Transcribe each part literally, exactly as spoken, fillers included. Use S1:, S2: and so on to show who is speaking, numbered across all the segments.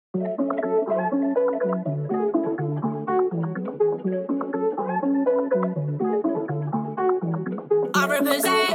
S1: I represent.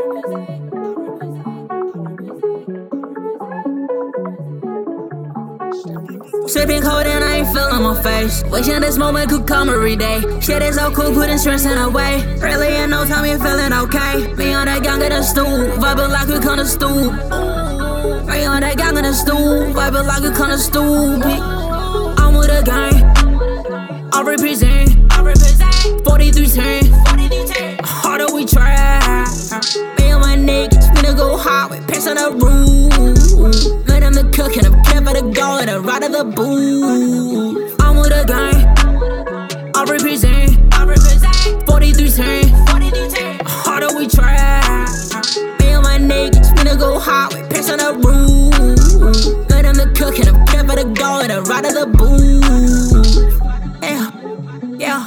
S1: Sipping cold and I ain't feeling my face. Wishing this moment could come every day. Shit is so cool, putting stress in away. Really in no time, you feeling okay. Me on that gang in the stool, vibing like we kinda stupid. Me on that gang in the stool, vibing like we kinda stupid. I'm with a gang, I represent. forty-three ten, harder we try. Me and my niggas finna go hard with pants on the roof. Let them the cook and I'm kept for the go and a ride of the booth. I'm with a gang, I represent. forty-three ten, harder we try. Me and my niggas finna go hard with pants on the roof. Let them the cook and I'm kept for the go and a ride of the booth. Yeah, yeah.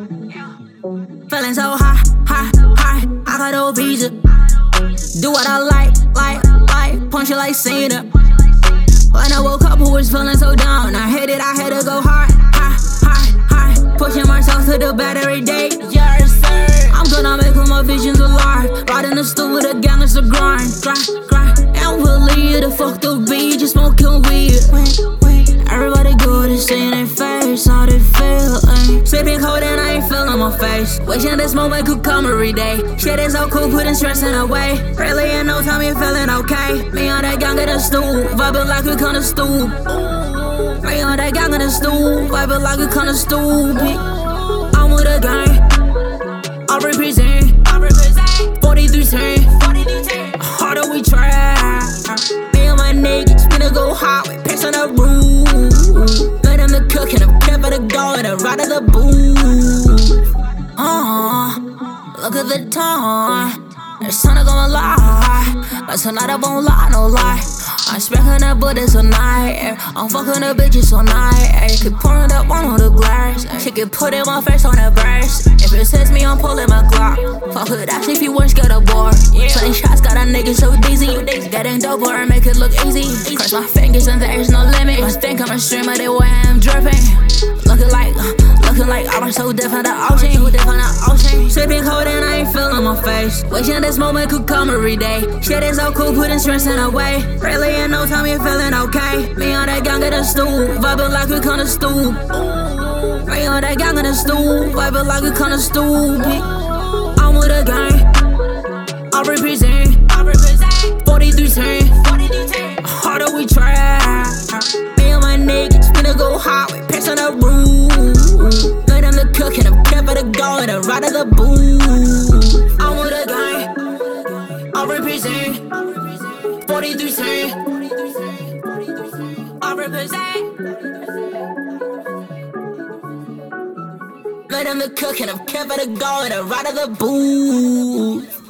S1: Feeling so high, high, high, I got no visa. Do what I like, like, like, punch it like Cena. When I woke up, who was feeling so down? I hit it, I had to go high, high, high, high. Pushing myself to the battery day, yes sir. I'm gonna make all my visions alive. Riding the stool with a gang, it's a grind, grind, grind. And we'll leave the fuck the beat, just smoking weed. Everybody good and seeing their face, how they feel, ayy. Sipping cold and I ain't feeling my face. Wishing this moment could come every day. Shit is so cool, putting stress in away. Really in no time, you feeling okay. Me on that gang in the stool, vibing like we kinda stupid. Me on that gang in the stool, vibing like we kinda stupid. I'm with a gang, I represent. forty-three ten, harder we try. Me and my niggas finna go hard with pants on the roof. Let them the cook and I'm kept for the go and a ride of the booth. Uh, look at the time. It's time to go and lie. But tonight I won't lie, no lie. I'm smacking that booty tonight, ay. I'm fucking the bitches all night, ay. Keep pouring that one on the glass, ay. She can put in my face on that verse. If it says me, I'm pulling my Glock. Fuck with that if you weren't scared of war. twenty shots got a nigga so dizzy. Getting dope or make it look easy. Cross my fingers and there's no limit. Must think I'm a streamer, the way I'm dripping. Looking like, looking like I'm so different the ocean. Who different the ocean? Sipping cold and I ain't feeling my face. Wishing this moment could come every day. Shit is so cool, putting stress in away. Really in no time, you feeling okay. Me on that gang in the stool, vibing like we kinda stupid. Me on that gang in the stool, vibing like we kinda stupid. I'm with a gang, I represent. forty-three ten, harder we try. Me and my niggas finna go hard with pants on the roof. Let them the cook and I'm kept for the go and a ride of the booth. I'm with a gang, I represent. forty-three ten, I represent. Let them the cook and I'm kept for the go and a ride of the booth.